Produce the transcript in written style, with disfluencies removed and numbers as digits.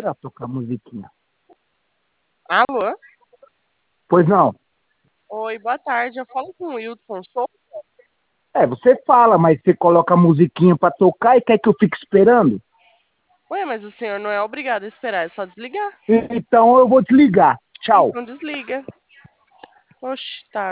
a tocar musiquinha. Alô? Pois não? Oi, boa tarde. Eu falo com o Wilson Souza. Você fala, mas você coloca a musiquinha pra tocar e quer que eu fique esperando? Ué, mas o senhor não é obrigado a esperar, é só desligar. Então eu vou desligar. Tchau. Então desliga. Oxe, tá.